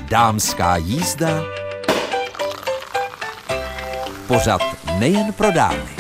Dámská jízda, pořad nejen pro dámy.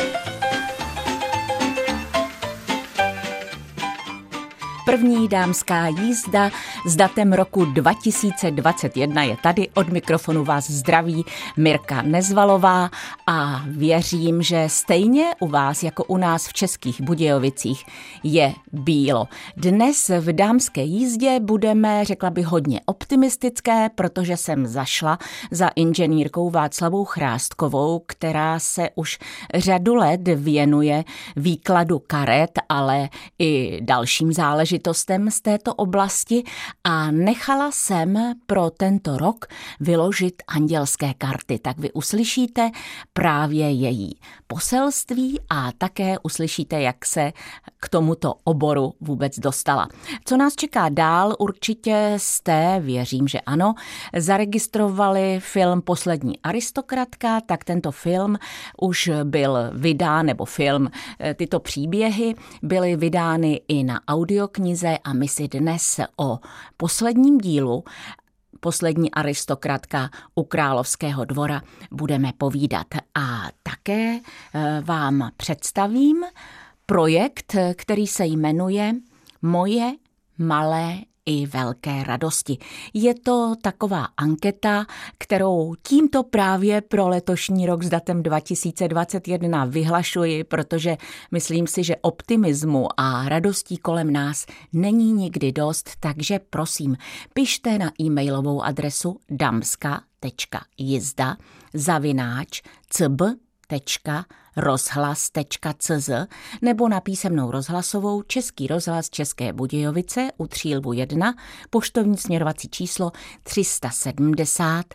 První dámská jízda s datem roku 2021 je tady. Od mikrofonu vás zdraví Mirka Nezvalová a věřím, že stejně u vás jako u nás v Českých Budějovicích je bílo. Dnes v dámské jízdě budeme, řekla bych, hodně optimistické, protože jsem zašla za inženýrkou Václavou Chrástkovou, která se už řadu let věnuje výkladu karet, ale i dalším záležitostem z této oblasti a nechala jsem pro tento rok vyložit andělské karty. Tak vy uslyšíte právě její poselství a také uslyšíte, jak se k tomuto oboru vůbec dostala. Co nás čeká dál, určitě jste, věřím, že ano, zaregistrovali film Poslední aristokratka, tak tento film už byl vydán, nebo tyto příběhy byly vydány i na audioknize a my si dnes o posledním dílu Poslední aristokratka u Královského dvora budeme povídat. A také vám představím projekt, který se jmenuje Moje malé i velké radosti. Je to taková anketa, kterou tímto právě pro letošní rok s datem 2021 vyhlašuji, protože myslím si, že optimismu a radostí kolem nás není nikdy dost, takže prosím, pište na e-mailovou adresu damska.jizda@cb.rozhlas.cz nebo na písemnou rozhlasovou Český rozhlas České Budějovice u Třílbu 1, poštovní směrovací číslo 370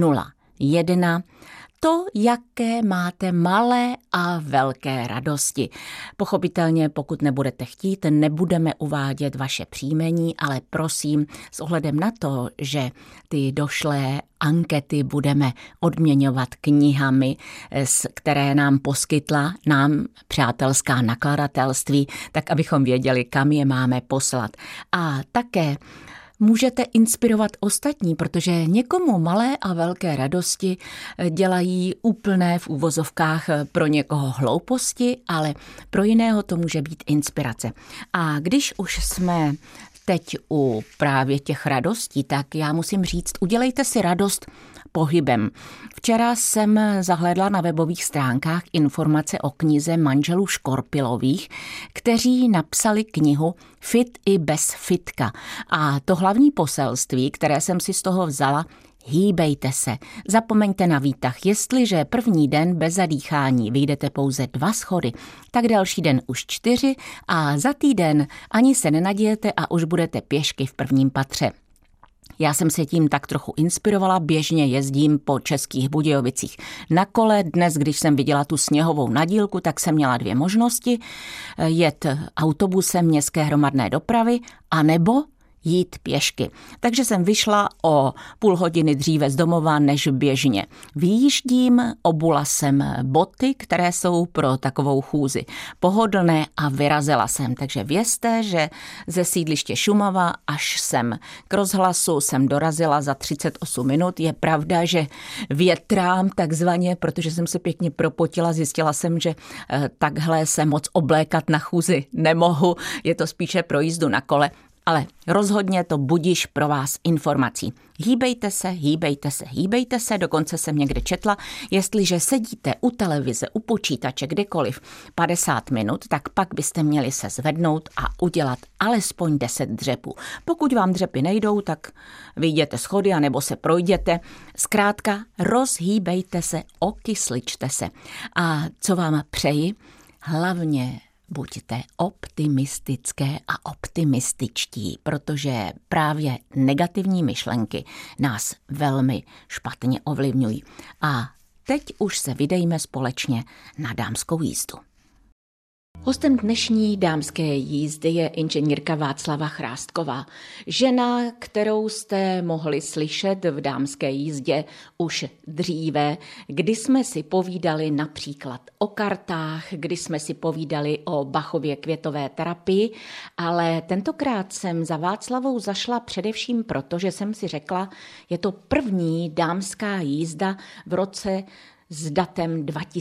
01. To, jaké máte malé a velké radosti. Pochopitelně, pokud nebudete chtít, nebudeme uvádět vaše příjmení, ale prosím, s ohledem na to, že ty došlé ankety budeme odměňovat knihami, které nám poskytla přátelská nakladatelství, tak abychom věděli, kam je máme poslat. A také můžete inspirovat ostatní, protože někomu malé a velké radosti dělají úplné v úvozovkách pro někoho hlouposti, ale pro jiného to může být inspirace. A když už jsme teď u právě těch radostí, tak já musím říct, udělejte si radost pohybem. Včera jsem zahlédla na webových stránkách informace o knize manželů Škorpilových, kteří napsali knihu Fit i bez fitka. A to hlavní poselství, které jsem si z toho vzala, hýbejte se, zapomeňte na výtah. Jestliže první den bez zadýchání vyjdete pouze 2 schody, tak další den už 4 a za týden ani se nenadějete a už budete pěšky v prvním patře. Já jsem se tím tak trochu inspirovala, běžně jezdím po Českých Budějovicích na kole. Dnes, když jsem viděla tu sněhovou nadílku, tak jsem měla 2 možnosti. Jet autobusem městské hromadné dopravy anebo jít pěšky. Takže jsem vyšla o půl hodiny dříve z domova, než běžně vyjíždím. Obula jsem boty, které jsou pro takovou chůzi pohodlné a vyrazila jsem. Takže vězte, že ze sídliště Šumava až sem k rozhlasu jsem dorazila za 38 minut. Je pravda, že větrám takzvaně, protože jsem se pěkně propotila, zjistila jsem, že takhle se moc oblékat na chůzi nemohu. Je to spíše pro jízdu na kole. Ale rozhodně to budiš pro vás informací. Hýbejte se, hýbejte se, hýbejte se, dokonce jsem někde četla, jestliže sedíte u televize, u počítače, kdekoliv 50 minut, tak pak byste měli se zvednout a udělat alespoň 10 dřepů. Pokud vám dřepy nejdou, tak vyjděte schody anebo se projděte. Zkrátka rozhýbejte se, okysličte se. A co vám přeji? Hlavně buďte optimistické a optimističtí, protože právě negativní myšlenky nás velmi špatně ovlivňují. A teď už se vydejme společně na dámskou jízdu. Hostem dnešní dámské jízdy je inženýrka Václava Chrástková. Žena, kterou jste mohli slyšet v dámské jízdě už dříve, kdy jsme si povídali například o kartách, kdy jsme si povídali o Bachově květové terapii, ale tentokrát jsem za Václavou zašla především proto, že jsem si řekla, je to první dámská jízda v roce s datem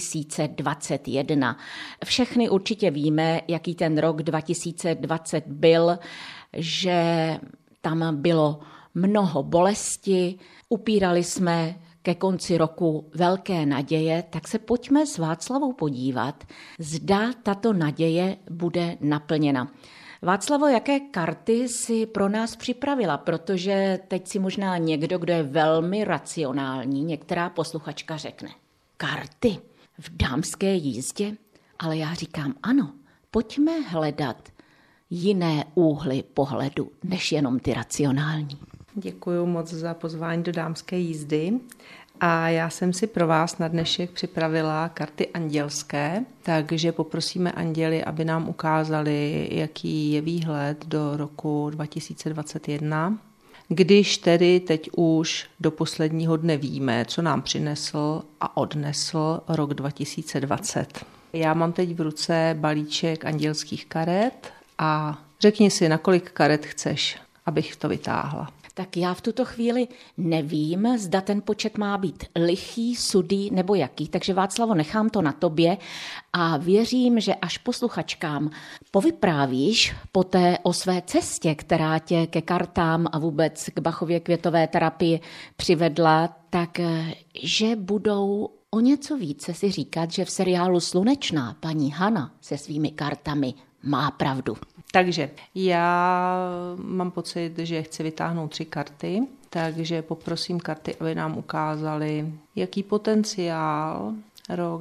2021. Všechny určitě víme, jaký ten rok 2020 byl, že tam bylo mnoho bolesti, upírali jsme ke konci roku velké naděje, tak se pojďme s Václavou podívat, zda tato naděje bude naplněna. Václavo, jaké karty si pro nás připravila? Protože teď si možná někdo, kdo je velmi racionální, některá posluchačka řekne, karty v dámské jízdě? Ale já říkám ano, pojďme hledat jiné úhly pohledu, než jenom ty racionální. Děkuji moc za pozvání do dámské jízdy. A já jsem si pro vás na dnešek připravila karty andělské, takže poprosíme anděly, aby nám ukázali, jaký je výhled do roku 2021. Když tedy teď už do posledního dne víme, co nám přinesl a odnesl rok 2020. Já mám teď v ruce balíček andělských karet a řekni si, na kolik karet chceš, abych to vytáhla. Tak já v tuto chvíli nevím, zda ten počet má být lichý, sudý nebo jaký, takže Václavo, nechám to na tobě a věřím, že až posluchačkám povyprávíš poté o své cestě, která tě ke kartám a vůbec k Bachově květové terapii přivedla, tak že budou o něco více si říkat, že v seriálu Slunečná paní Hana se svými kartami má pravdu. Takže já mám pocit, že chci vytáhnout 3 karty, takže poprosím karty, aby nám ukázaly, jaký potenciál rok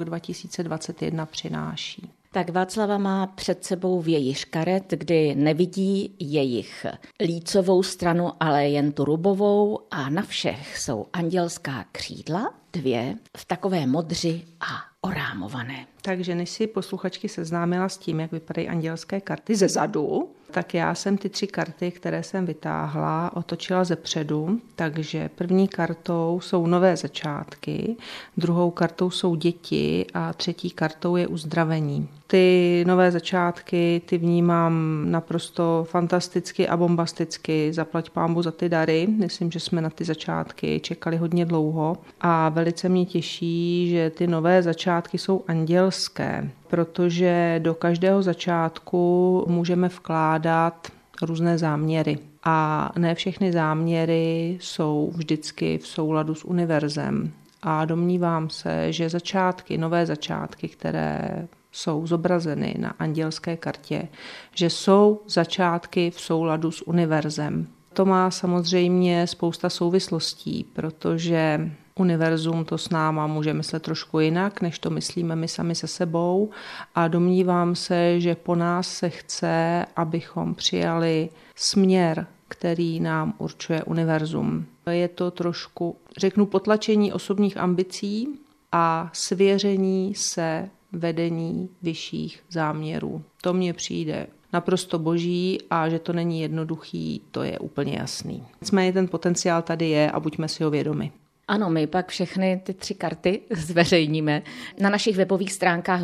2021 přináší. Tak Václava má před sebou vějíř karet, kdy nevidí jejich lícovou stranu, ale jen tu rubovou a na všech jsou andělská křídla, 2 v takové modři a orámované. Takže než si posluchačky seznámila s tím, jak vypadají andělské karty ze zadu, tak já jsem ty 3 karty, které jsem vytáhla, otočila ze předu. Takže první kartou jsou nové začátky, druhou kartou jsou děti a třetí kartou je uzdravení. Ty nové začátky, ty vnímám naprosto fantasticky a bombasticky. Zaplať pánbu za ty dary. Myslím, že jsme na ty začátky čekali hodně dlouho a velice mě těší, že ty nové začátky jsou andělské, protože do každého začátku můžeme vkládat různé záměry. A ne všechny záměry jsou vždycky v souladu s univerzem. A domnívám se, že začátky, nové začátky, které jsou zobrazeny na andělské kartě, že jsou začátky v souladu s univerzem. To má samozřejmě spousta souvislostí, protože univerzum to s náma může myslet trošku jinak, než to myslíme my sami se sebou a domnívám se, že po nás se chce, abychom přijali směr, který nám určuje univerzum. Je to trošku, řeknu, potlačení osobních ambicí a svěření se vedení vyšších záměrů. To mně přijde naprosto boží a že to není jednoduchý, to je úplně jasný. Nicméně ten potenciál tady je a buďme si ho vědomi. Ano, my pak všechny ty 3 karty zveřejníme na našich webových stránkách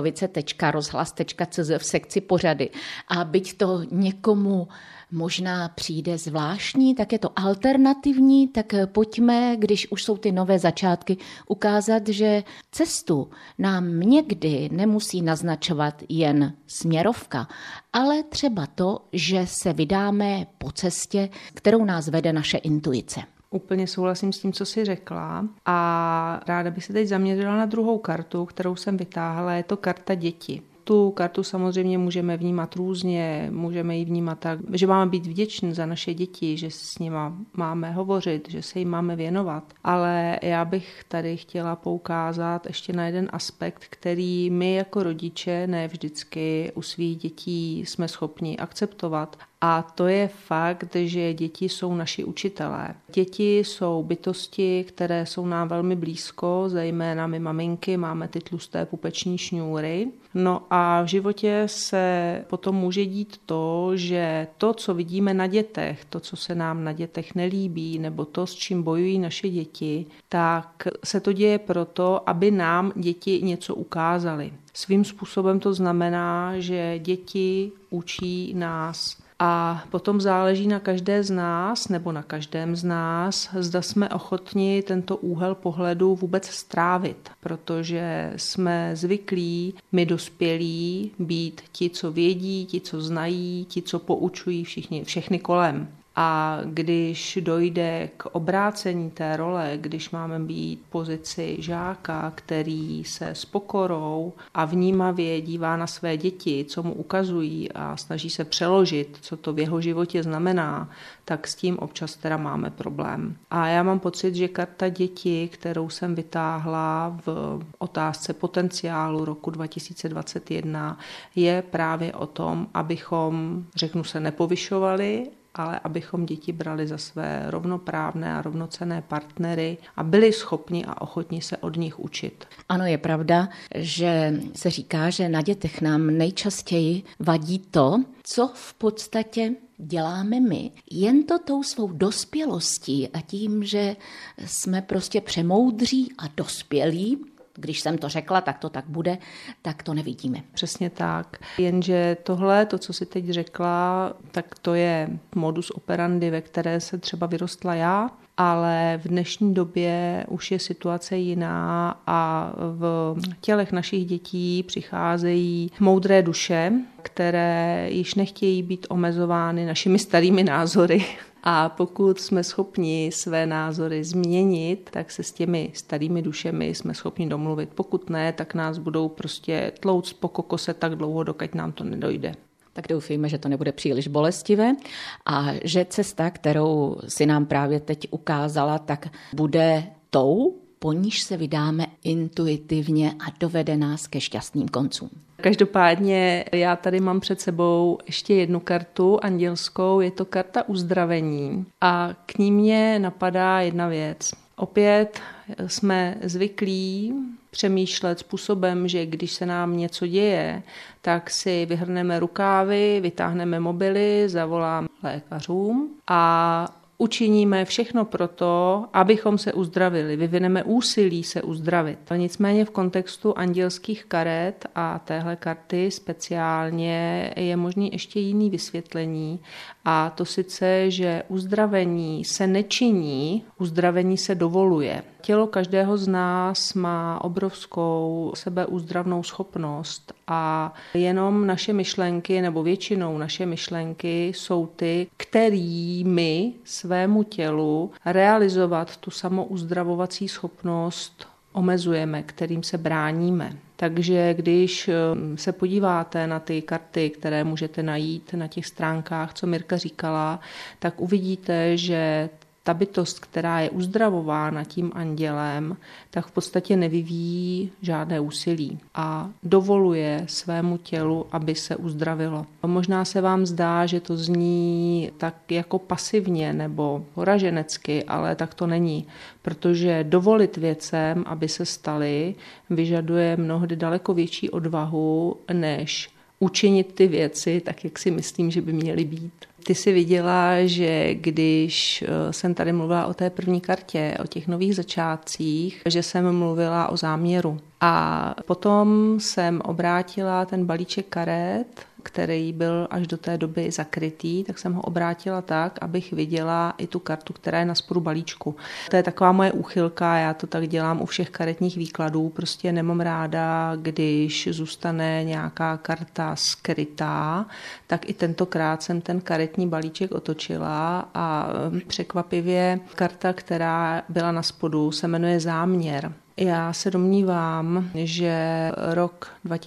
budejovice.rozhlas.cz v sekci pořady. A byť to někomu možná přijde zvláštní, tak je to alternativní, tak pojďme, když už jsou ty nové začátky, ukázat, že cestu nám někdy nemusí naznačovat jen směrovka, ale třeba to, že se vydáme po cestě, kterou nás vede naše intuice. Úplně souhlasím s tím, co jsi řekla a ráda bych se teď zaměřila na druhou kartu, kterou jsem vytáhla, je to karta děti. Tu kartu samozřejmě můžeme vnímat různě, můžeme ji vnímat tak, že máme být vděční za naše děti, že s nima máme hovořit, že se jim máme věnovat. Ale já bych tady chtěla poukázat ještě na jeden aspekt, který my jako rodiče ne vždycky u svých dětí jsme schopni akceptovat. A to je fakt, že děti jsou naši učitelé. Děti jsou bytosti, které jsou nám velmi blízko, zejména my maminky máme ty tlusté pupeční šňůry. No a v životě se potom může dít to, že to, co vidíme na dětech, to, co se nám na dětech nelíbí, nebo to, s čím bojují naše děti, tak se to děje proto, aby nám děti něco ukázaly. Svým způsobem to znamená, že děti učí nás. A potom záleží na každé z nás nebo na každém z nás, zda jsme ochotni tento úhel pohledu vůbec strávit, protože jsme zvyklí, my dospělí, být ti, co vědí, ti, co znají, ti, co poučují všechny kolem. A když dojde k obrácení té role, když máme být v pozici žáka, který se s pokorou a vnímavě dívá na své děti, co mu ukazují a snaží se přeložit, co to v jeho životě znamená, tak s tím občas teda máme problém. A já mám pocit, že karta děti, kterou jsem vytáhla v otázce potenciálu roku 2021, je právě o tom, abychom, řeknu se, nepovyšovali, ale abychom děti brali za své rovnoprávné a rovnocenné partnery a byli schopni a ochotni se od nich učit. Ano, je pravda, že se říká, že na dětech nám nejčastěji vadí to, co v podstatě děláme my, jen to tou svou dospělostí a tím, že jsme prostě přemoudří a dospělí. Když jsem to řekla, tak to tak bude, tak to nevidíme. Přesně tak. Jenže tohle, to, co si teď řekla, tak to je modus operandi, ve které se třeba vyrostla já, ale v dnešní době už je situace jiná a v tělech našich dětí přicházejí moudré duše, které již nechtějí být omezovány našimi starými názory. A pokud jsme schopni své názory změnit, tak se s těmi starými dušemi jsme schopni domluvit. Pokud ne, tak nás budou prostě tlouct po kokose tak dlouho, dokud nám to nedojde. Tak doufejme, že to nebude příliš bolestivé a že cesta, kterou si nám právě teď ukázala, tak bude tou, po níž se vydáme intuitivně a dovede nás ke šťastným koncům. Každopádně já tady mám před sebou ještě jednu kartu andělskou, je to karta uzdravení a k ní mě napadá jedna věc. Opět jsme zvyklí přemýšlet způsobem, že když se nám něco děje, tak si vyhrneme rukávy, vytáhneme mobily, zavoláme lékařům a učiníme všechno proto, abychom se uzdravili. Vyvineme úsilí se uzdravit. Nicméně v kontextu andělských karet a téhle karty speciálně je možný ještě jiný vysvětlení. A to sice, že uzdravení se nečiní, uzdravení se dovoluje. Tělo každého z nás má obrovskou sebeuzdravnou schopnost a jenom naše myšlenky, nebo většinou naše myšlenky jsou ty, kterými svému tělu realizovat tu samouzdravovací schopnost omezujeme, kterým se bráníme. Takže když se podíváte na ty karty, které můžete najít na těch stránkách, co Mirka říkala, tak uvidíte, že ta bytost, která je uzdravována tím andělem, tak v podstatě nevyvíjí žádné úsilí a dovoluje svému tělu, aby se uzdravilo. Možná se vám zdá, že to zní tak jako pasivně nebo poraženecky, ale tak to není, protože dovolit věcem, aby se staly, vyžaduje mnohdy daleko větší odvahu, než učinit ty věci tak, jak si myslím, že by měly být. Ty jsi viděla, že když jsem tady mluvila o té první kartě, o těch nových začátcích, že jsem mluvila o záměru. A potom jsem obrátila ten balíček karet, který byl až do té doby zakrytý, tak jsem ho obrátila tak, abych viděla i tu kartu, která je na spodu balíčku. To je taková moje úchylka, já to tak dělám u všech karetních výkladů, prostě nemám ráda, když zůstane nějaká karta skrytá, tak i tentokrát jsem ten karetní balíček otočila a překvapivě karta, která byla na spodu, se jmenuje záměr. Já se domnívám, že rok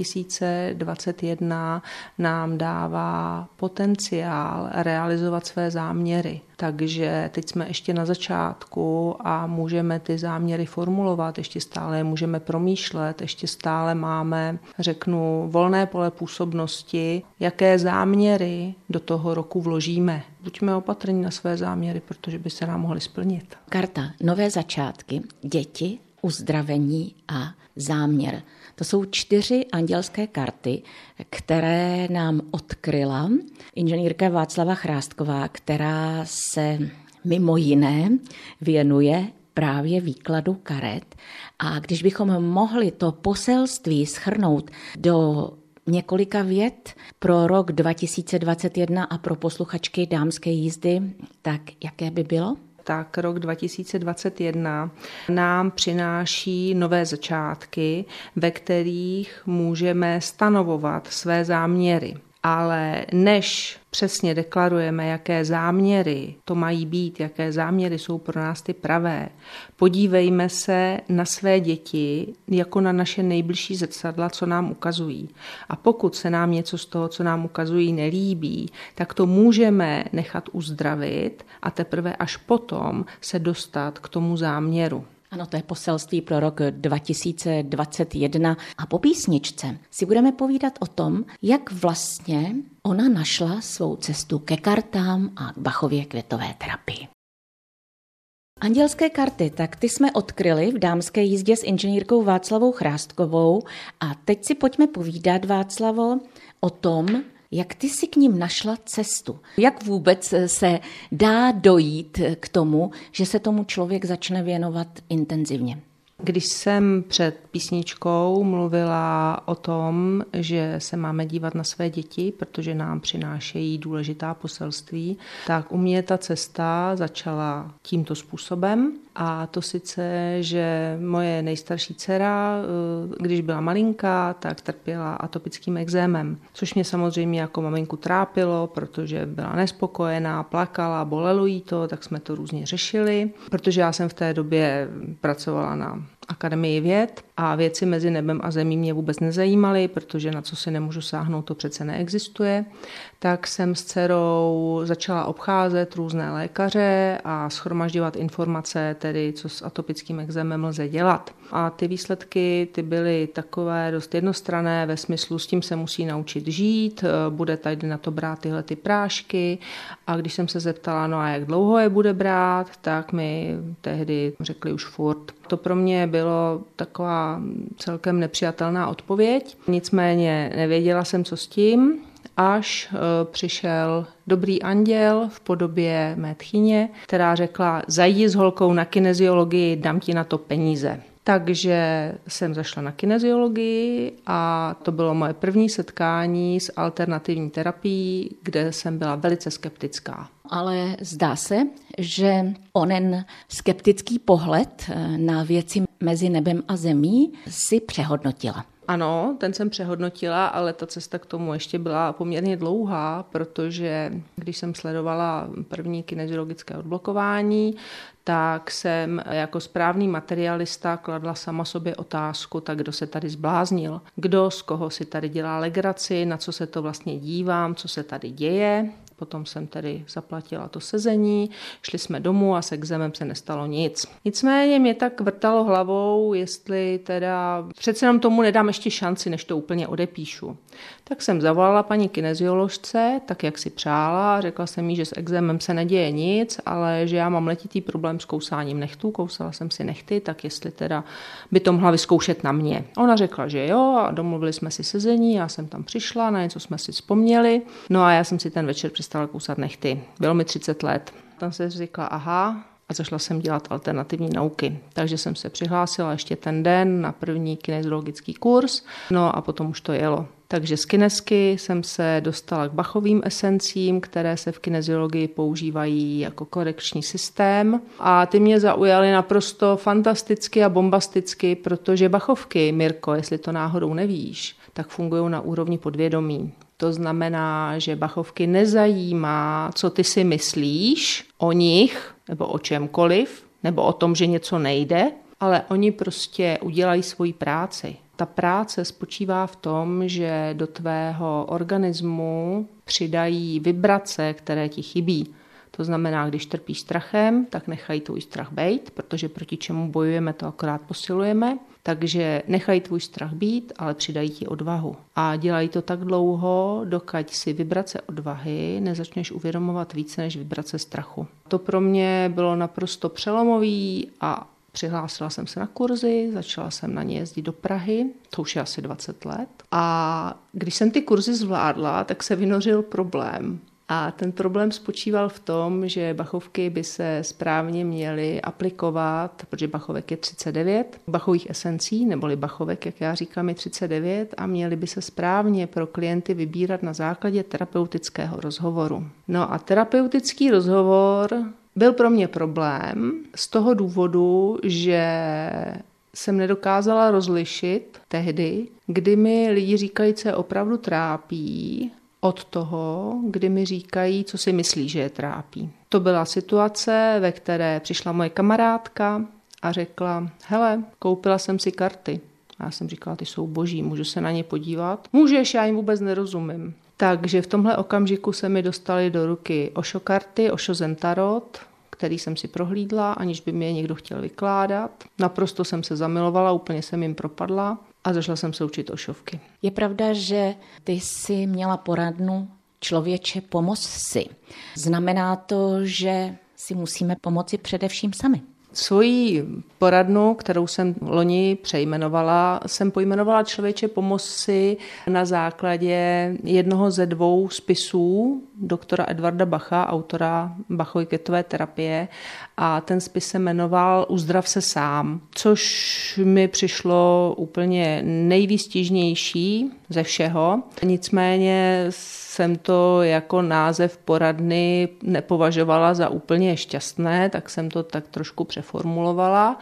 2021 nám dává potenciál realizovat své záměry. Takže teď jsme ještě na začátku a můžeme ty záměry formulovat, ještě stále můžeme promýšlet, ještě stále máme, řeknu, volné pole působnosti, jaké záměry do toho roku vložíme. Buďme opatrní na své záměry, protože by se nám mohly splnit. Karta Nové začátky, děti, uzdravení a záměr. To jsou 4 andělské karty, které nám odkryla inženýrka Václava Chrástková, která se mimo jiné věnuje právě výkladu karet. A když bychom mohli to poselství shrnout do několika vět pro rok 2021 a pro posluchačky dámské jízdy, tak jaké by bylo? Tak rok 2021 nám přináší nové začátky, ve kterých můžeme stanovovat své záměry. Ale než přesně deklarujeme, jaké záměry to mají být, jaké záměry jsou pro nás ty pravé, podívejme se na své děti jako na naše nejbližší zrcadla, co nám ukazují. A pokud se nám něco z toho, co nám ukazují, nelíbí, tak to můžeme nechat uzdravit a teprve až potom se dostat k tomu záměru. Ano, to je poselství pro rok 2021 a po písničce si budeme povídat o tom, jak vlastně ona našla svou cestu ke kartám a k Bachově květové terapii. Andělské karty, tak ty jsme odkryli v dámské jízdě s inženýrkou Václavou Chrástkovou a teď si pojďme povídat, Václavo, o tom, jak ty si k ním našla cestu? Jak vůbec se dá dojít k tomu, že se tomu člověk začne věnovat intenzivně? Když jsem před písničkou mluvila o tom, že se máme dívat na své děti, protože nám přinášejí důležitá poselství, tak u mě ta cesta začala tímto způsobem. A to sice, že moje nejstarší dcera, když byla malinká, tak trpěla atopickým ekzémem, což mě samozřejmě jako maminku trápilo, protože byla nespokojená, plakala, bolelo jí to, tak jsme to různě řešili, protože já jsem v té době pracovala na Akademii věd a věci mezi nebem a zemí mě vůbec nezajímaly, protože na co si nemůžu sáhnout, to přece neexistuje. Tak jsem s dcerou začala obcházet různé lékaře a shromažďovat informace, tedy co s atopickým ekzémem lze dělat. A ty výsledky ty byly takové dost jednostranné ve smyslu, s tím se musí naučit žít, bude tady na to brát tyhle ty prášky. A když jsem se zeptala, no a jak dlouho je bude brát, tak mi tehdy řekli už furt. To pro mě bylo taková celkem nepřijatelná odpověď. Nicméně nevěděla jsem, co s tím, až přišel dobrý anděl v podobě mé tchyně, která řekla, zajdi s holkou na kineziologii, dám ti na to peníze. Takže jsem zašla na kineziologii a to bylo moje první setkání s alternativní terapií, kde jsem byla velice skeptická. Ale zdá se, že onen skeptický pohled na věci mezi nebem a zemí si přehodnotila. Ano, ten jsem přehodnotila, ale ta cesta k tomu ještě byla poměrně dlouhá, protože když jsem sledovala první kineziologické odblokování, tak jsem jako správný materialista kladla sama sobě otázku, tak kdo se tady zbláznil, kdo z koho si tady dělá legraci, na co se to vlastně dívám, co se tady děje. Potom jsem tedy zaplatila to sezení, šli jsme domů a s ekzémem se nestalo nic. Nicméně mě tak vrtalo hlavou, jestli teda přece jenom tomu nedám ještě šanci, než to úplně odepíšu. Tak jsem zavolala paní kinezioložce, tak jak si přála, řekla jsem jí, že s ekzémem se neděje nic, ale že já mám letitý problém s kousáním nechtů, kousala jsem si nechty, tak jestli teda by to mohla vyzkoušet na mě. Ona řekla, že jo, a domluvili jsme si sezení, já jsem tam přišla, na něco jsme si vzpomněli, no a já jsem si ten večer přestala kousat nechty. Bylo mi 30 let. Tam se řekla, aha, a zašla jsem dělat alternativní nauky. Takže jsem se přihlásila ještě ten den na první kineziologický kurz, no a potom už to jelo. Takže z kinesky jsem se dostala k Bachovým esencím, které se v kineziologii používají jako korekční systém. A ty mě zaujaly naprosto fantasticky a bombasticky, protože Bachovky, Mirko, jestli to náhodou nevíš, tak fungují na úrovni podvědomí. To znamená, že Bachovky nezajímá, co ty si myslíš o nich, nebo o čemkoliv, nebo o tom, že něco nejde, ale oni prostě udělají svoji práci. Ta práce spočívá v tom, že do tvého organismu přidají vibrace, které ti chybí. To znamená, když trpíš strachem, tak nechají tvůj strach bejt, protože proti čemu bojujeme, to akorát posilujeme. Takže nechají tvůj strach být, ale přidají ti odvahu. A dělají to tak dlouho, dokud si vibrace odvahy nezačneš uvědomovat více než vibrace strachu. To pro mě bylo naprosto přelomový a přihlásila jsem se na kurzy, začala jsem na ně jezdit do Prahy, to už je asi 20 let. A když jsem ty kurzy zvládla, tak se vynořil problém. A ten problém spočíval v tom, že bachovky by se správně měly aplikovat, protože bachovek je 39, bachových esencí, neboli bachovek, jak já říkám, je 39 a měly by se správně pro klienty vybírat na základě terapeutického rozhovoru. No a terapeutický rozhovor byl pro mě problém z toho důvodu, že jsem nedokázala rozlišit tehdy, kdy mi lidi říkají, co je opravdu trápí, od toho, kdy mi říkají, co si myslí, že je trápí. To byla situace, ve které přišla moje kamarádka a řekla, hele, koupila jsem si karty. A já jsem říkala, ty jsou boží, můžu se na ně podívat? Můžeš, já jim vůbec nerozumím. Takže v tomhle okamžiku se mi dostaly do ruky Osho karty, Osho Zen Tarot, který jsem si prohlídla, aniž by mi je někdo chtěl vykládat. Naprosto jsem se zamilovala, úplně jsem jim propadla a začala jsem se učit Ošovky. Je pravda, že ty jsi měla poradnu Člověče, pomoz si. Znamená to, že si musíme pomoci především sami. Svoji poradnu, kterou jsem loni přejmenovala, jsem pojmenovala Člověče, pomoz si na základě jednoho ze 2 spisů doktora Edvarda Bacha, autora Bachovy květové terapie, a ten spis se jmenoval Uzdrav se sám, což mi přišlo úplně nejvýstižnější ze všeho. Nicméně jsem to jako název poradny nepovažovala za úplně šťastné, tak jsem to tak trošku přeformulovala.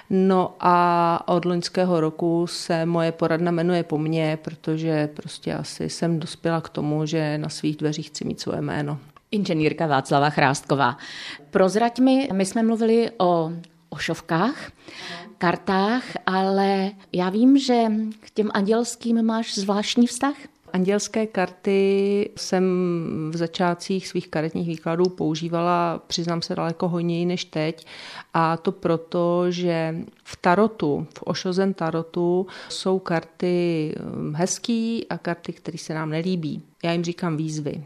No a od loňského roku se moje poradna jmenuje po mně, protože prostě asi jsem dospěla k tomu, že na svých dveřích chci mít svoje jméno. Inženýrka Václava Chrásková. Prozrať mi, my jsme mluvili o ošovkách, kartách, ale já vím, že k těm andělským máš zvláštní vztah. Andělské karty jsem v začátcích svých karetních výkladů používala, přiznám se, daleko hojněji než teď. A to proto, že v tarotu, v Osho Zen tarotu jsou karty hezký a karty, které se nám nelíbí. Já jim říkám výzvy.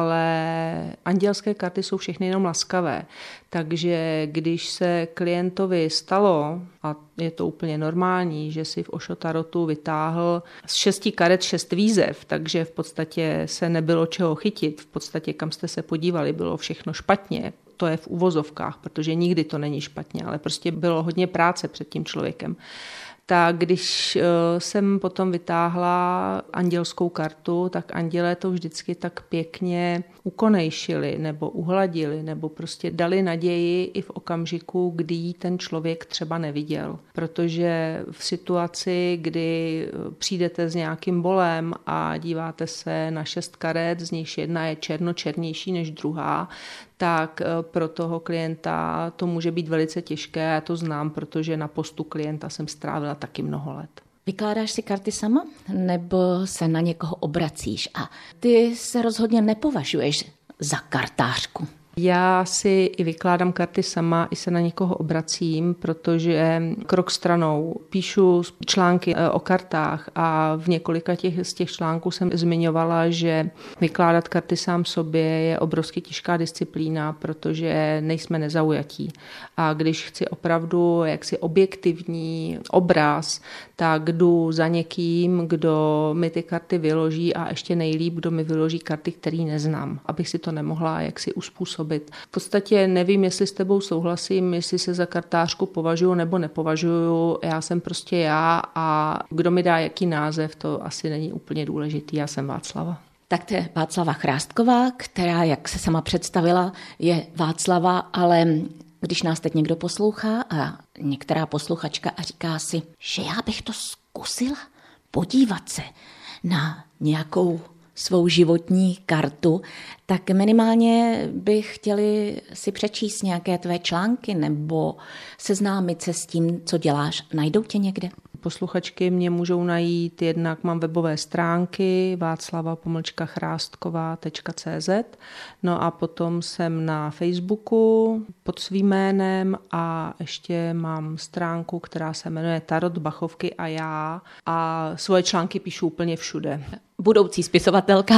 Ale andělské karty jsou všechny jenom laskavé. Takže když se klientovi stalo, a je to úplně normální, že si v Osho tarotu vytáhl z 6 karet 6 výzev, takže v podstatě se nebylo čeho chytit, v podstatě kam jste se podívali, bylo všechno špatně. To je v uvozovkách, protože nikdy to není špatně, ale prostě bylo hodně práce před tím člověkem. Tak když jsem potom vytáhla andělskou kartu, tak andělé to vždycky tak pěkně ukonejšili nebo uhladili nebo prostě dali naději i v okamžiku, kdy ji ten člověk třeba neviděl. Protože v situaci, kdy přijdete s nějakým bolem a díváte se na 6 karet, z nich jedna je černější než druhá, tak pro toho klienta to může být velice těžké. Já to znám, protože na postu klienta jsem strávila taky mnoho let. Vykládáš si karty sama, nebo se na někoho obracíš? A ty se rozhodně nepovažuješ za kartářku. Já si i vykládám karty sama, i se na někoho obracím, protože krok stranou píšu články o kartách a v několika z těch článků jsem zmiňovala, že vykládat karty sám sobě je obrovsky těžká disciplína, protože nejsme nezaujatí. A když chci opravdu jaksi objektivní obraz, tak jdu za někým, kdo mi ty karty vyloží a ještě nejlíp, kdo mi vyloží karty, které neznám, abych si to nemohla jaksi uspůsobit. V podstatě nevím, jestli s tebou souhlasím, jestli se za kartářku považuju nebo nepovažuju. Já jsem prostě já a kdo mi dá jaký název, to asi není úplně důležitý. Já jsem Václava. Tak to je Václava Chrásková, která, jak se sama představila, je Václava, ale když nás teď někdo poslouchá a některá posluchačka a říká si, že já bych to zkusila podívat se na nějakou svou životní kartu, tak minimálně bych chtěli si přečíst nějaké tvé články nebo seznámit se s tím, co děláš. Najdou tě někde? Posluchačky mě můžou najít, jednak mám webové stránky václava-chrástkova.cz, no a potom jsem na Facebooku pod svým jménem a ještě mám stránku, která se jmenuje Tarot Bachovky a já a svoje články píšu úplně všude. Budoucí spisovatelka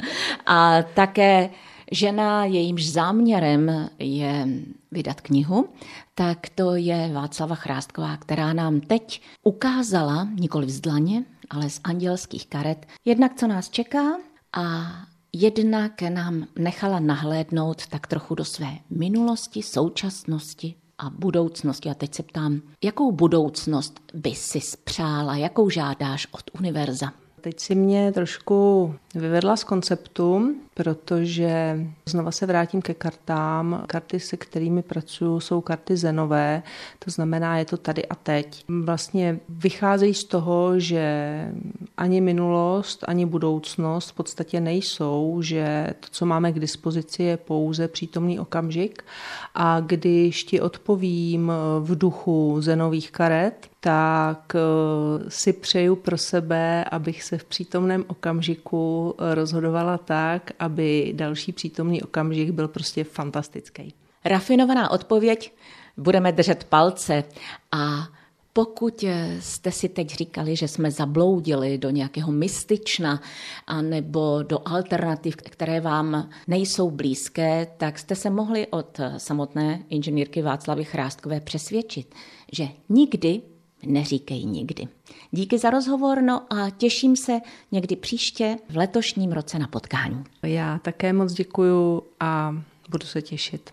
a také žena, jejímž záměrem je vydat knihu, tak to je Václava Chrásková, která nám teď ukázala, nikoli z dlaně, ale z andělských karet, jednak co nás čeká a jednak nám nechala nahlédnout tak trochu do své minulosti, současnosti a budoucnosti. A teď se ptám, jakou budoucnost by si spřála, jakou žádáš od univerza? Teď si mě trošku vyvedla z konceptu, protože znova se vrátím ke kartám. Karty, se kterými pracuji, jsou karty zenové, to znamená, je to tady a teď. Vlastně vycházejí z toho, že ani minulost, ani budoucnost v podstatě nejsou, že to, co máme k dispozici, je pouze přítomný okamžik. A když ti odpovím v duchu zenových karet, tak si přeju pro sebe, abych se v přítomném okamžiku rozhodovala tak, aby další přítomný okamžik byl prostě fantastický. Rafinovaná odpověď, budeme držet palce a pokud jste si teď říkali, že jsme zabloudili do nějakého mystična anebo do alternativ, které vám nejsou blízké, tak jste se mohli od samotné inženýrky Václavy Chrástkové přesvědčit, že nikdy neříkej nikdy. Díky za rozhovor, no a těším se někdy příště v letošním roce na potkání. Já také moc děkuju a budu se těšit.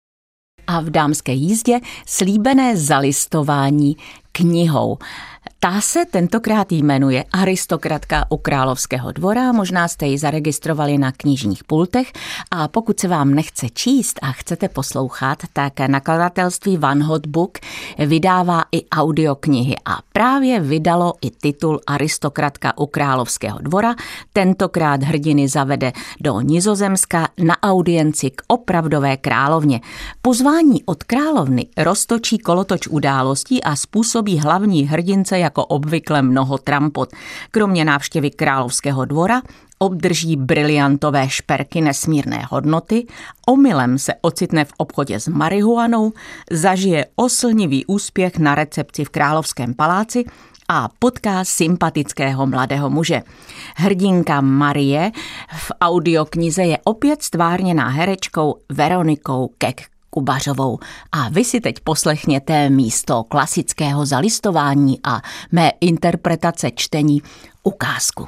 A v dámské jízdě slíbené zalistování knihou. Ta se tentokrát jmenuje Aristokratka u Královského dvora, možná jste ji zaregistrovali na knižních pultech a pokud se vám nechce číst a chcete poslouchat, tak nakladatelství One Hot Book vydává i audioknihy a právě vydalo i titul Aristokratka u Královského dvora. Tentokrát hrdiny zavede do Nizozemska na audienci k opravdové královně. Pozvání od královny roztočí kolotoč událostí a způsobí hlavní hrdince jako obvykle mnoho trampot. Kromě návštěvy Královského dvora obdrží briliantové šperky nesmírné hodnoty, omylem se ocitne v obchodě s marihuanou, zažije oslnivý úspěch na recepci v Královském paláci a potká sympatického mladého muže. Hrdinka Marie v audioknize je opět stvárněná herečkou Veronikou Kubařovou. A vy si teď poslechněte místo klasického zalistování a mé interpretace čtení ukázku.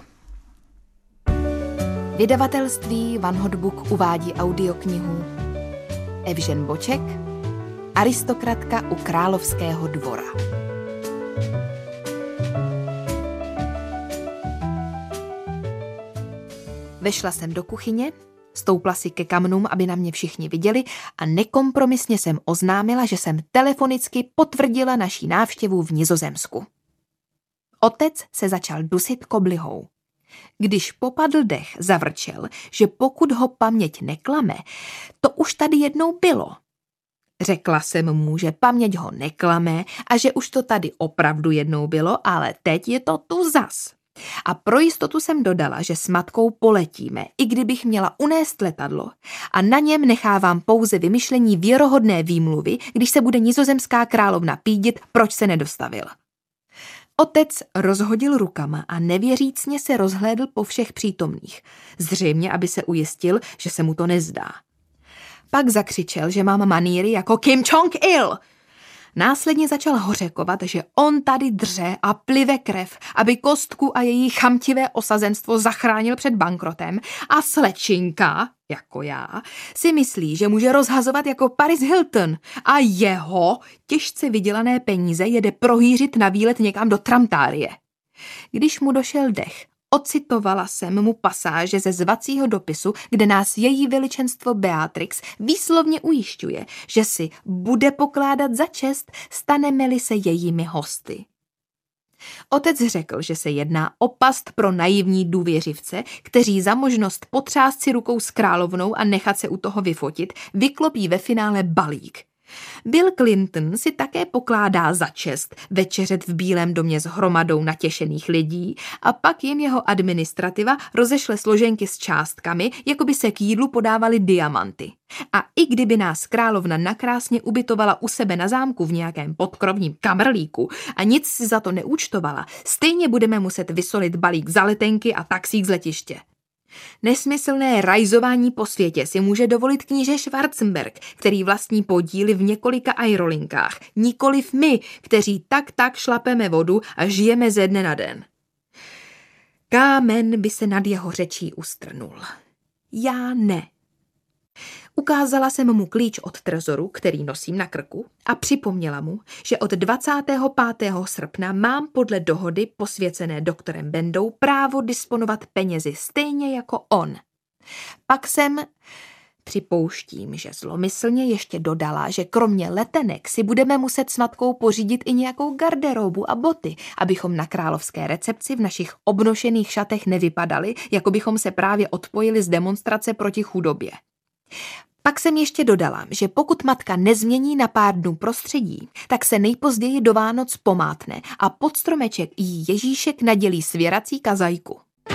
Vydavatelství One Hot Book uvádí audioknihu Evžen Boček, Aristokratka u Královského dvora. Vešla jsem do kuchyně, stoupla si ke kamnům, aby na mě všichni viděli a nekompromisně jsem oznámila, že jsem telefonicky potvrdila naší návštěvu v Nizozemsku. Otec se začal dusit koblihou. Když popadl dech, zavrčel, že pokud ho paměť neklame, to už tady jednou bylo. Řekla jsem mu, že paměť ho neklame a že už to tady opravdu jednou bylo, ale teď je to tu zas. A pro jistotu jsem dodala, že s matkou poletíme, i kdybych měla unést letadlo a na něm nechávám pouze vymyšlení věrohodné výmluvy, když se bude nizozemská královna pídit, proč se nedostavil. Otec rozhodil rukama a nevěřícně se rozhlédl po všech přítomných, zřejmě aby se ujistil, že se mu to nezdá. Pak zakřičel, že mám maníry jako Kim Jong-il. Následně začal hořekovat, že on tady dře a plive krev, aby Kostku a její chamtivé osazenstvo zachránil před bankrotem a slečinka, jako já, si myslí, že může rozhazovat jako Paris Hilton a jeho těžce vydělané peníze jede prohýřit na výlet někam do Tramtárie. Když mu došel dech, ocitovala jsem mu pasáže ze zvacího dopisu, kde nás její veličenstvo Beatrix výslovně ujišťuje, že si bude pokládat za čest, staneme-li se jejími hosty. Otec řekl, že se jedná o past pro naivní důvěřivce, kteří za možnost potřást si rukou s královnou a nechat se u toho vyfotit, vyklopí ve finále balík. Bill Clinton si také pokládá za čest večeřet v Bílém domě s hromadou natěšených lidí a pak jim jeho administrativa rozešle složenky s částkami, jako by se k jídlu podávaly diamanty. A i kdyby nás královna nakrásně ubytovala u sebe na zámku v nějakém podkrovním kamrlíku a nic si za to neúčtovala, stejně budeme muset vysolit balík za letenky a taxík z letiště. Nesmyslné rajzování po světě si může dovolit kníže Schwarzenberg, který vlastní podíly v několika aerolinkách, nikoliv my, kteří tak šlapeme vodu a žijeme ze dne na den. Kámen by se nad jeho řečí ustrnul. Já ne. Ukázala jsem mu klíč od trezoru, který nosím na krku, a připomněla mu, že od 25. srpna mám podle dohody posvěcené doktorem Bendou právo disponovat penězi stejně jako on. Pak jsem, připouštím, že zlomyslně ještě dodala, že kromě letenek si budeme muset s matkou pořídit i nějakou garderobu a boty, abychom na královské recepci v našich obnošených šatech nevypadali, jako bychom se právě odpojili z demonstrace proti chudobě. Pak jsem ještě dodala, že pokud matka nezmění na pár dnů prostředí, tak se nejpozději do Vánoc pomátne a pod stromeček jí Ježíšek nadělí svěrací kazajku.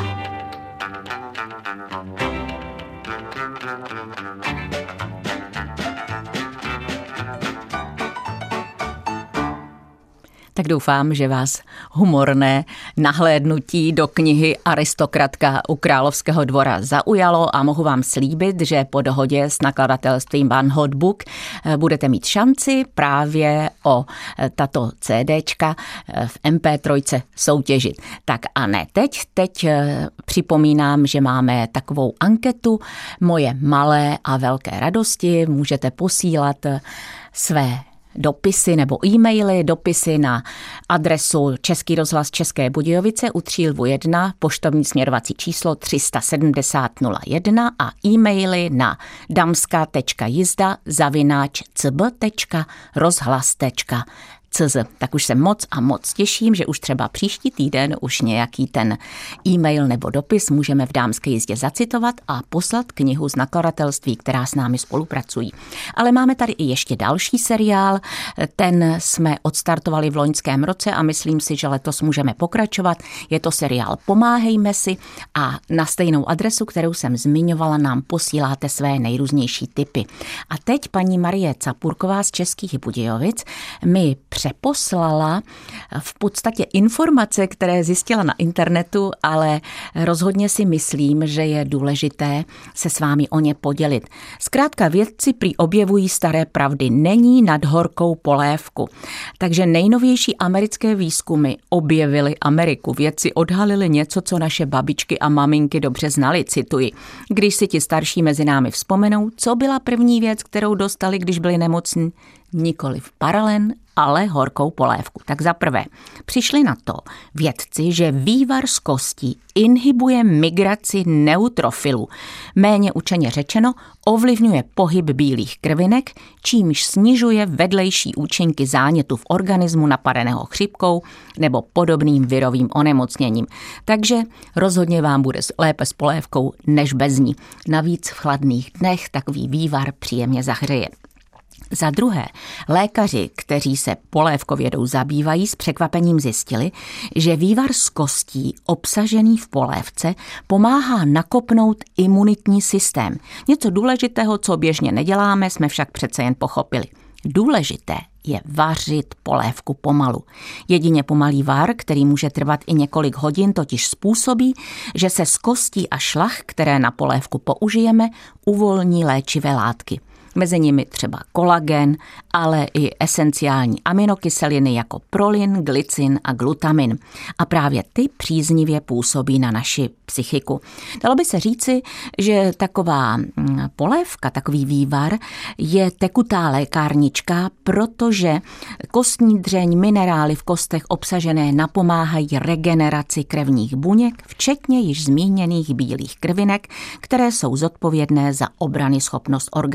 Tak doufám, že vás humorné nahlédnutí do knihy Aristokratka u Královského dvora zaujalo a mohu vám slíbit, že po dohodě s nakladatelstvím Van Hot Book budete mít šanci právě o tato CDčka v MP3 soutěžit. Tak a ne teď připomínám, že máme takovou anketu Moje malé a velké radosti. Můžete posílat své dopisy nebo e-maily, dopisy na adresu Český rozhlas České Budějovice u Třílvu 1, poštovní směrovací číslo 37001 a e-maily na damska.jizda@cb.rozhlas.cz. Tak už se moc těším, že už třeba příští týden už nějaký ten e-mail nebo dopis můžeme v Dámské jízdě zacitovat a poslat knihu z nakladatelství, která s námi spolupracují. Ale máme tady i ještě další seriál, ten jsme odstartovali v loňském roce a myslím si, že letos můžeme pokračovat. Je to seriál Pomáhejme si a na stejnou adresu, kterou jsem zmiňovala, nám posíláte své nejrůznější tipy. A teď paní Marie Capurková z Českých Budějovic mi přeposlala v podstatě informace, které zjistila na internetu, ale rozhodně si myslím, že je důležité se s vámi o ně podělit. Zkrátka vědci prý objevují staré pravdy, není nad horkou polévku. Takže nejnovější americké výzkumy objevily Ameriku. Vědci odhalili něco, co naše babičky a maminky dobře znali, cituji. Když si ti starší mezi námi vzpomenou, co byla první věc, kterou dostali, když byli nemocní? Nikoliv paralen, ale horkou polévku. Tak za prvé, přišli na to vědci, že vývar z kostí inhibuje migraci neutrofilů. Méně učeně řečeno, ovlivňuje pohyb bílých krvinek, čímž snižuje vedlejší účinky zánětu v organismu napadeného chřipkou nebo podobným virovým onemocněním. Takže rozhodně vám bude lépe s polévkou než bez ní. Navíc v chladných dnech takový vývar příjemně zahřeje. Za druhé, lékaři, kteří se polévkovědou zabývají, s překvapením zjistili, že vývar z kostí obsažený v polévce pomáhá nakopnout imunitní systém. Něco důležitého, co běžně neděláme, jsme však přece jen pochopili. Důležité je vařit polévku pomalu. Jedině pomalý var, který může trvat i několik hodin, totiž způsobí, že se z kostí a šlach, které na polévku použijeme, uvolní léčivé látky. Mezi nimi třeba kolagen, ale i esenciální aminokyseliny jako prolin, glycin a glutamin. A právě ty příznivě působí na naši psychiku. Dalo by se říci, že taková polévka, takový vývar je tekutá lékárnička, protože kostní dřeň, minerály v kostech obsažené napomáhají regeneraci krevních buněk, včetně již zmíněných bílých krvinek, které jsou zodpovědné za obranyschopnost organismu.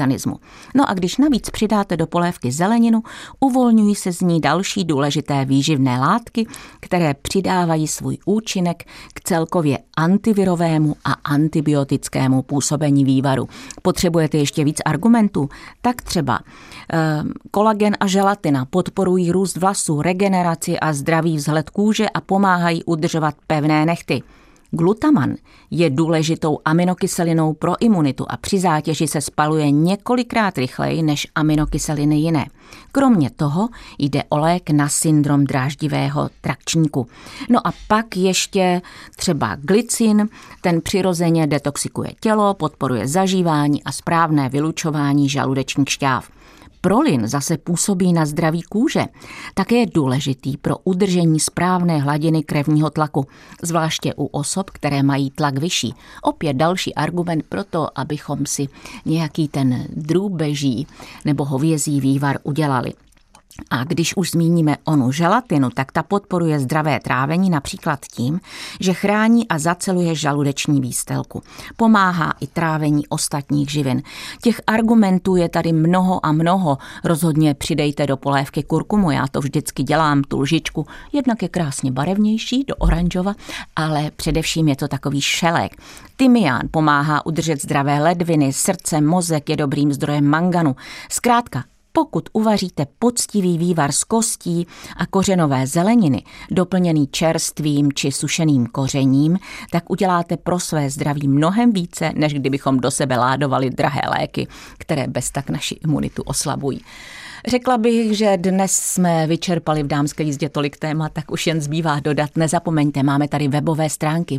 No a když navíc přidáte do polévky zeleninu, uvolňují se z ní další důležité výživné látky, které přidávají svůj účinek k celkově antivirovému a antibiotickému působení vývaru. Potřebujete ještě víc argumentů? Tak třeba kolagen a želatina podporují růst vlasů, regeneraci a zdravý vzhled kůže a pomáhají udržovat pevné nehty. Glutaman je důležitou aminokyselinou pro imunitu a při zátěži se spaluje několikrát rychleji než aminokyseliny jiné. Kromě toho jde o lék na syndrom dráždivého trakčníku. No a pak ještě třeba glycin, ten přirozeně detoxikuje tělo, podporuje zažívání a správné vylučování žaludečních šťáv. Prolin zase působí na zdraví kůže. Také je důležitý pro udržení správné hladiny krevního tlaku, zvláště u osob, které mají tlak vyšší. Opět další argument pro to, abychom si nějaký ten drůbeží nebo hovězí vývar udělali. A když už zmíníme onu želatinu, tak ta podporuje zdravé trávení například tím, že chrání a zaceluje žaludeční výstelku. Pomáhá i trávení ostatních živin. Těch argumentů je tady mnoho a mnoho. Rozhodně přidejte do polévky kurkumu, já to vždycky dělám, tu lžičku. Jednak je krásně barevnější, do oranžova, ale především je to takový šelek. Tymián pomáhá udržet zdravé ledviny, srdce, mozek je dobrým zdrojem manganu. Zkrátka, pokud uvaříte poctivý vývar z kostí a kořenové zeleniny, doplněný čerstvým či sušeným kořením, tak uděláte pro své zdraví mnohem více, než kdybychom do sebe ládovali drahé léky, které bez tak naši imunitu oslabují. Řekla bych, že dnes jsme vyčerpali v Dámské jízdě tolik témat, tak už jen zbývá dodat. Nezapomeňte, máme tady webové stránky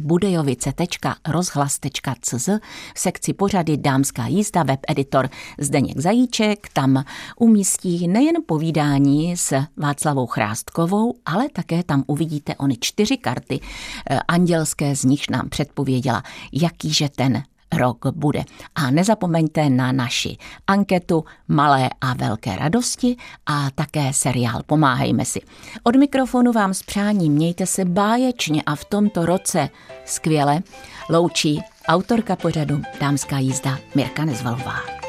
budejovice.rozhlas.cz, v sekci pořady Dámská jízda, webeditor Zdeněk Zajíček, tam umístí nejen povídání s Václavou Chrástkovou, ale také tam uvidíte ony 4 karty andělské, z nich nám předpověděla, jakýže ten rok bude. A nezapomeňte na naši anketu Malé a velké radosti a také seriál Pomáhejme si. Od mikrofonu vám s přáním mějte se báječně a v tomto roce skvěle loučí autorka pořadu Dámská jízda Mirka Nezvalová.